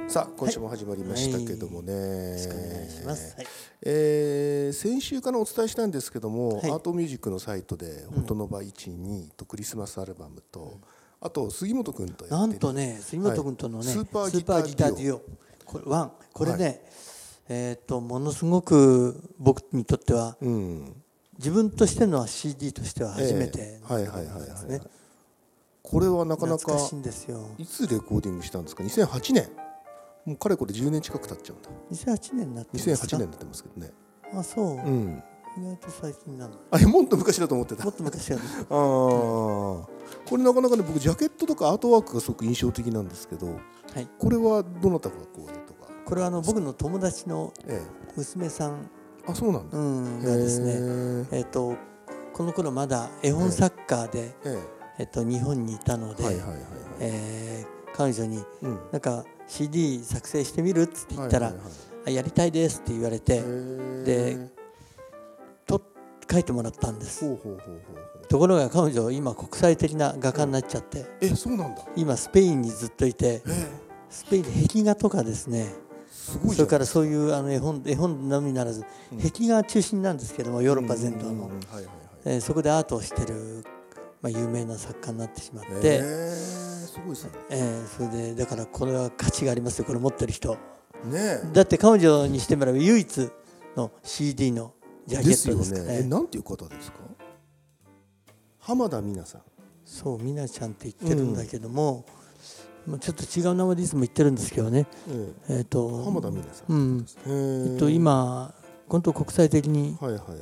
さあ今週も始まりましたけどもね、 よろしくお願いします。 先週からお伝えしたんですけども、 はい、 アートミュージックのサイトで「音の場1、2」とクリスマスアルバムと、あと杉本君とやってるなんとね、杉本君とのね、 スーパースーパーギターデュオこれ1これね、ものすごく僕にとっては、自分としての CD としては初めてのですね。 これはなかなか懐かしいんですよ。 いつレコーディングしたんですか。2008年、もうかれこれ10年近く経っちゃうんだ。 2008年になってますか。 2008年になってますけどね。 あ、そう、意外と最近なの。 あれもっと昔だと思ってた。 もっと昔だとこれなかなかね、僕ジャケットとかアートワークがすごく印象的なんですけど、はい、これはどなたがこうとか。 これは僕の友達の娘さん、 あ、そうなんだ、 がですね、この頃まだ絵本作家で、日本にいたので、彼女になんか CD 作成してみるって言ったら、やりたいですって言われて、で書いてもらったんです。ところが彼女今国際的な画家になっちゃって、 そうなんだ。 今スペインにずっといて、スペインで壁画とかですね、それからそういう絵本のみならず壁画中心なんですけども、ヨーロッパ全土のそこでアートをしてる、有名な作家になってしまって、 すごいですね。 それでだからこれは価値がありますよ、これ持ってる人、 ね。 だって彼女にしてみれば唯一の CD のジャケットですからね。 なんていう方ですか。浜田美奈さん。そう、 美奈ちゃんって言ってるんだけども、ちょっと違う名前でいつも言ってるんですけどね、 浜田美奈さん、 今本当国際的に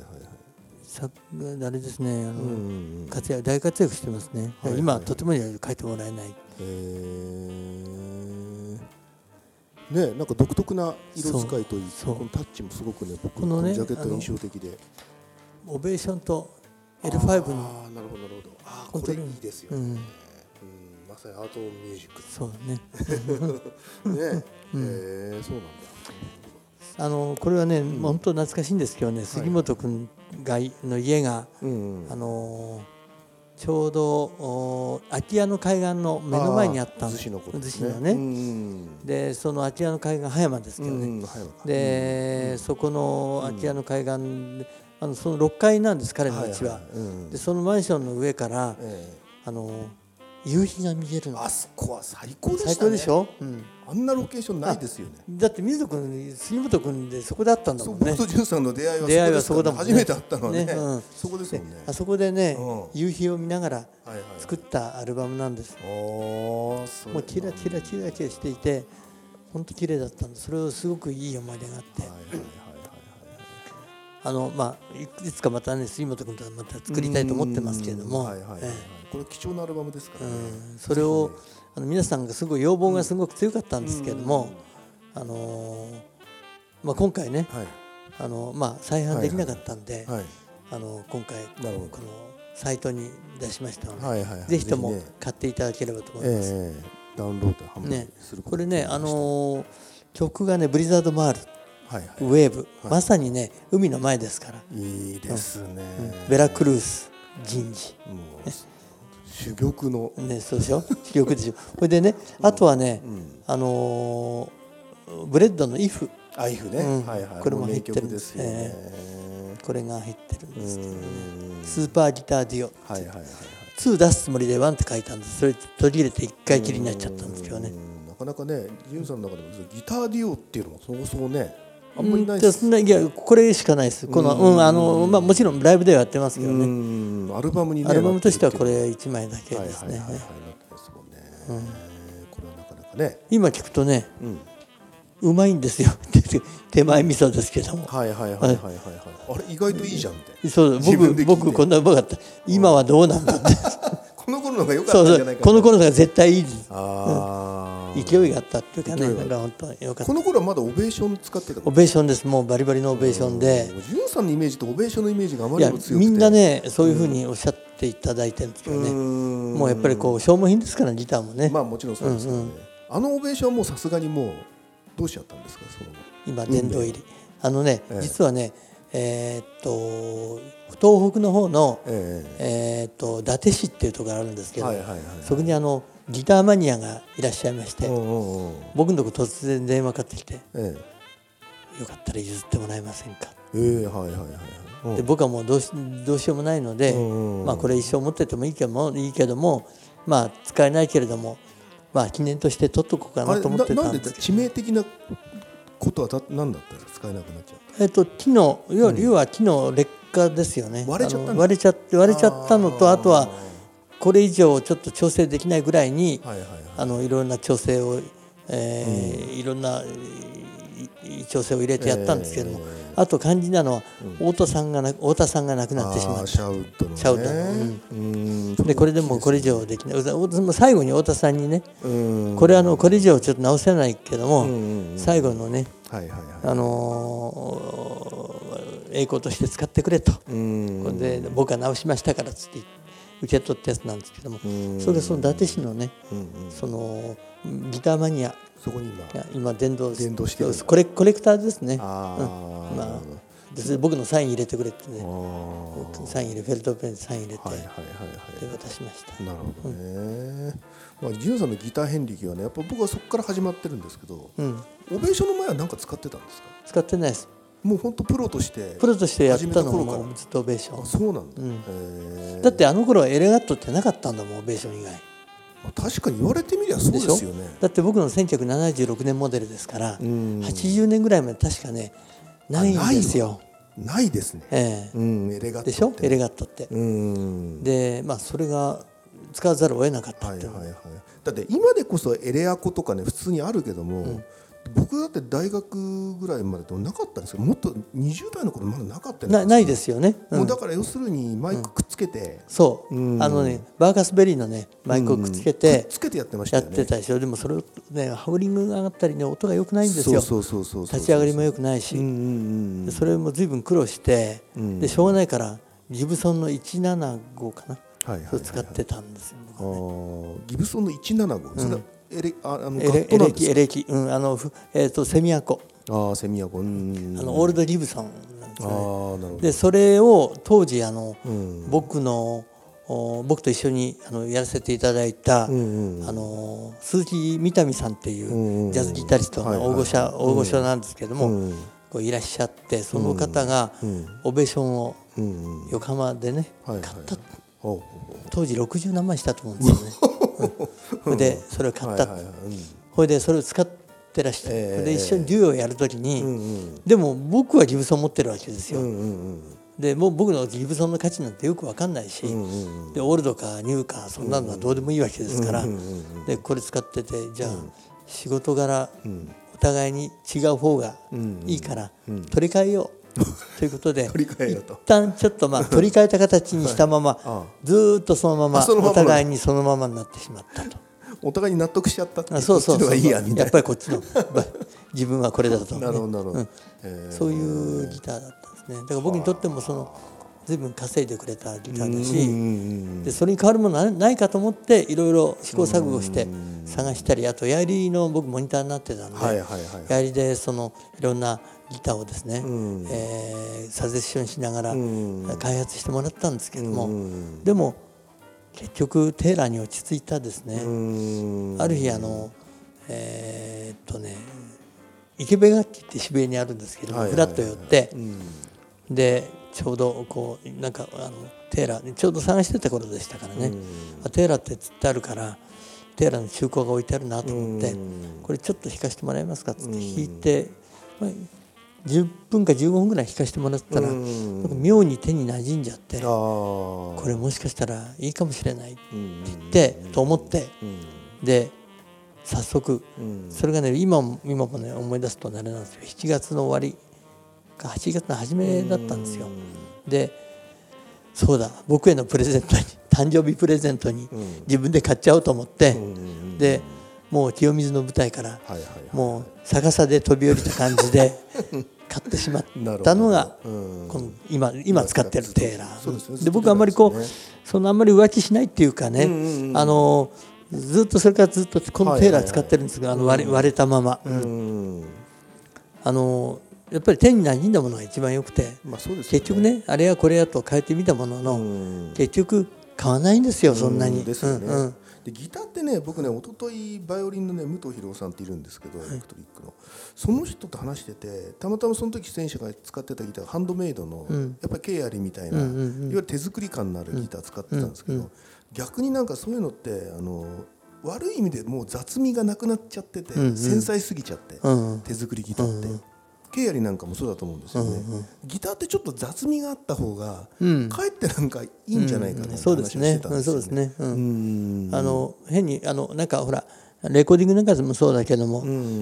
あれですね、大活躍してますね。今とても書いてもらえない。 ね、なんか独特な色使いといい、このタッチもすごくね、僕のジャケット印象的で、 オベーションと L5 の、 なるほどなるほど、これいいですよね。まさにアートミュージック。 そうね。 ね、そうなんだ。 これはね、本当懐かしいんですけどね、杉本君の家がちょうど空き家の海岸の目の前にあったんです。逗子のね。でその空き家の海岸、葉山ですけどね。でそこの空き家の海岸でその6階なんです、彼の家は。でそのマンションの上から夕日が見えるの。 あそこは最高でしたね。 最高でしょ。 あんなロケーションないですよね。 だって水野君、杉本君でそこで会ったんだもんね。 僕と潤さんの出会いはそこだもんね。初めて会ったのはね、そこですもんね。 あそこでね、夕日を見ながら作ったアルバムなんです。もうキラキラキラキラしていて、本当綺麗だったんです。それをすごくいい思い出があって、いつかまたね、杉本君とまた作りたいと思ってますけれども、 これ貴重なアルバムですからね。 それを皆さんがすごい要望がすごく強かったんですけれども、今回ね、再販できなかったんで、今回このサイトに出しましたので、ぜひとも買っていただければと思います。 ダウンロード販売するこれね、曲がね、ブリザードマール、ウェーブ、まさにね、海の前ですから。 いいですね。 ベラクルース人事、 珠玉のね、そうでしょ、珠玉でしょ。これでね、あとはね、ブレッドのイフ、これも入ってるんです。これが入ってるんですけどね、スーパーギターデュオ、2出すつもりで1って書いたんです。それ取り入れて1回きりになっちゃったんですけどね。 なかなかね、潤さんの中でもギターデュオっていうのもそもそもね、あんまりないです。 いや、これしかないです。このもちろんライブではやってますけどね。 アルバムにね、 アルバムとしてはこれ1枚だけですね。 これはなかなかね、 今聞くとね、うまいんですよ。手前味噌ですけども。 あれ意外といいじゃんって。 そう、僕こんなうまかった。今はどうなんだって。 この頃のが良かったんじゃないか。 この頃のが絶対いいです。勢いがあったっていうかね、本当に良かった。 この頃はまだオベーション使ってた。 オベーションです。もうバリバリのオベーションで。 潤さんのイメージとオベーションのイメージがあまりにも強くて。 みんなね、そういうふうにおっしゃっていただいてるんですけどね。もうやっぱりこう消耗品ですからギターもね。 もちろんそうですけどね。オベーションはもうさすがにもうどうしちゃったんですか、 今殿堂入り。実はね、 東北の方の、伊達市っていうところがあるんですけど、そこにギターマニアがいらっしゃいまして、僕のとこ突然電話かかってきて、よかったら譲ってもらえませんか。で僕はもうどうしようもないので、これ一生持っててもいいけども、使えないけれども、記念として取っとこうかなと思ってたんですけど。 致命的なことは何だったら使えなくなっちゃう。 木の要は木の劣化ですよね。割れちゃったのと、あとはこれ以上ちょっと調整できないぐらいに、いろんな調整を、いろんな調整を入れてやったんですけども、あと肝心なのは太田さんが亡くなってしまった。シャウトの。でこれでもこれ以上できない。最後に太田さんにね、これ以上ちょっと直せないけども、最後のね、栄光として使ってくれと。これで僕は直しましたからつって受け取ったやつなんですけども、それがその伊達市のね、そのギターマニア、 そこに今伝道してるコレクターですね。僕のサイン入れてくれってね、サイン入れフェルトペンサイン入れて渡しました。 なるほどね。ジュンさんのギター遍歴はね、やっぱ僕はそこから始まってるんですけど、オベーションの前は何か使ってたんですか？ 使ってないです。 もう本当プロとしてやったのもずっとオベーション。 そうなんだ。 だってあの頃はエレガットってなかったんだもん、オベーション以外。 確かに言われてみりゃそうですよね。 だって僕の1976年モデルですから、80年ぐらいまで確かねないんですよ。 ないですね。エレガットでしょ、エレガットって。でそれが使わざるを得なかったっていう。 だって今でこそエレアコとかね普通にあるけども、僕だって大学ぐらいまでとなかったんですけど、もっと20代の頃まだなかったんですよ。 ないですよね。 もうだから要するにマイクくっつけて、 そうバーカスベリーのねマイクをくっつけてやってましたよね。 やってたでしょ。でもそれねハウリングが上がったりね音が良くないんですよ。立ち上がりも良くないし、それも随分苦労して、でしょうがないからギブソンの175かな、使ってたんですよ。 ギブソンの175、エレキ、セミアコ、 セミアコ、 オールドギブソンなんですね。でそれを当時僕と一緒にやらせていただいた鈴木三民さんっていうジャズギタリストの大御所なんですけども、いらっしゃって、その方がオベーションを横浜でね買った。当時60何万したと思うんですよね。それでそれを買った。それでそれを使ってらして、で一緒にデュオをやるときに、でも僕はギブソン持ってるわけですよ。でもう僕のギブソンの価値なんてよく分かんないし、でオールドかニューかそんなのはどうでもいいわけですから、でこれ使ってて、じゃあ仕事柄お互いに違う方がいいから取り替えようということで、一旦ちょっと取り替えた形にしたままずっとそのままお互いにそのままになってしまったと。 お互いに納得しちゃったって。 そうやっぱりこっちの自分はこれだと。 なるほど。 そういうギターだったんですね。だから僕にとっても随分稼いでくれたギターだし、でそれに変わるものないかと思っていろいろ試行錯誤して探したり、あとヤイリの僕モニターになってたんで、ヤイリでいろんなギターをですね、サジェッションしながら開発してもらったんですけども、でも結局テーラーに落ち着いたですね。ある日池部楽器って渋谷にあるんですけど、フラッと寄って、でちょうどテーラーちょうど探してた頃でしたからね、テーラーってつってあるからテーラーの中古が置いてあるなと思って、これちょっと弾かせてもらえますかって弾いて、10分か15分ぐらい弾かせてもらったら妙に手に馴染んじゃって、これもしかしたらいいかもしれないって言ってと思って、で早速それがね今もね思い出すとあれなんですよ。7月の終わりか8月の初めだったんですよ。でそうだ、僕へのプレゼントに誕生日プレゼントに自分で買っちゃおうと思って、でもう清水の舞台からもう逆さで飛び降りた感じで買ってしまったのがこの今使ってるテーラーで、僕はあんまりあんまり浮気しないっていうかね、ずっとそれからずっとこのテーラー使ってるんですが、割れたまま。 やっぱり手に馴染んだものが一番よくて、 まあそうですよね、 結局ねあれやこれやと変えてみたものの、結局変わらないんですよ、そんなに。 ですよね。でギターってね、僕ね一昨日バイオリンのね武藤博夫さんっているんですけど、エレクトリックのその人と話してて、たまたまその時出演者が使ってたギターがハンドメイドの、やっぱりケイアリみたいな、いわゆる手作り感のあるギター使ってたんですけど、逆になんかそういうのって悪い意味でもう雑味がなくなっちゃってて、繊細すぎちゃって、手作りギターって。ケイアリなんかもそうだと思うんですよね。ギターってちょっと雑味があった方が、かえってなんかいいんじゃないかなって話をしてたんですよね。 そうですね。変になんかほらレコーディングなんかでもそうだけども、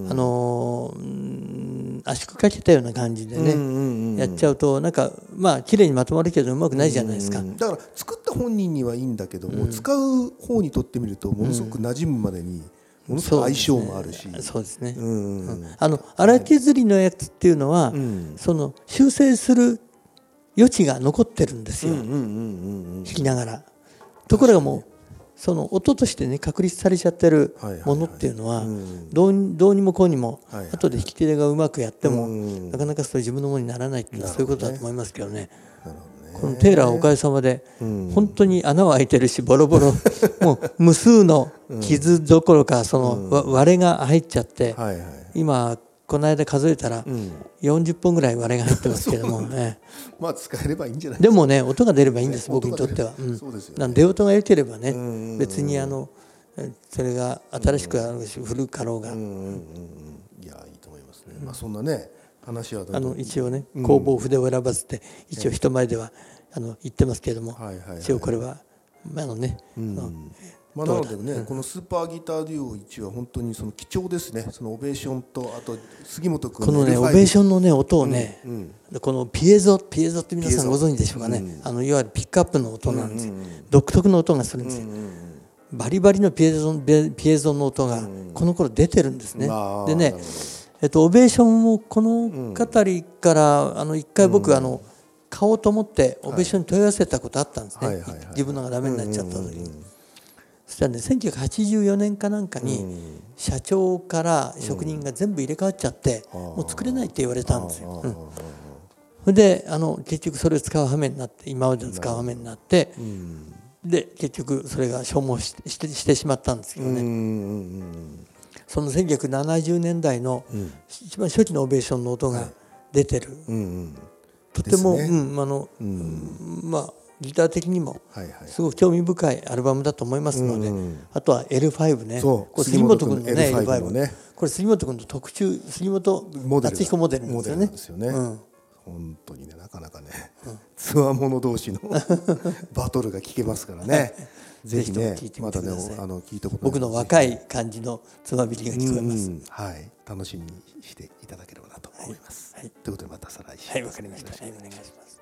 圧縮かけたような感じでね、やっちゃうとなんかまあ綺麗にまとまるけどうまくないじゃないですか。 だから作った本人にはいいんだけども、使う方にとってみるとものすごく馴染むまでに。ものすごく相性もあるし、 そうですね。荒削りのやつっていうのは、その修正する余地が残ってるんですよ、弾きながら。ところがもうその音としてね確立されちゃってるものっていうのはどうにもこうにも後で弾き手がうまくやってもなかなかそれ自分のものにならないっていうのはそういうことだと思いますけどね。このテーラーはおかげさまで本当に穴は開いてるしボロボロもう無数の傷どころかその割れが入っちゃって今この間数えたら40本ぐらい割れが入ってますけどもね。 まあ使えればいいんじゃないですか。 でもね音が出ればいいんです僕にとっては。出音が良ければね別にそれが新しくあるし古かろうが。いやいいと思いますね。まあそんなね話は一応ね工房筆を選ばずって一応人前では言ってますけれども、一応これはねなのでねこのスーパーギターデュオ1は本当にその貴重ですね。そのオベーションとあと杉本君このねオベーションのね音をねこのピエゾって皆さんご存知でしょうかね。いわゆるピックアップの音なんですよ。独特の音がするんですよ。バリバリのピエゾの音がこの頃出てるんですね。でねオベーションをこの辺りから一回僕買おうと思ってオベーションに問い合わせたことあったんですね。自分のがダメになっちゃった時に。そしたらね1984年かなんかに社長から職人が全部入れ替わっちゃってもう作れないって言われたんですよ。それで結局それを使う羽目になって今までの使う羽目になってで結局それが消耗してしまったんですけどね。その1970年代の一番初期のオベーションの音が出てる、とても、まあギター的にもすごく興味深いアルバムだと思いますので、あとは L5 ね、これ杉本君のね L5 これ杉本君の特注杉本敦彦モデルなんですよね。 本当にねなかなかねつわもの同士のバトルが聞けますからね。ぜひねまたね聞いたこと僕の若い感じのつまびりが聞こえます。 楽しみにしていただければなと思います。ということでまた再来週。 はい、わかりました。はい、お願いします。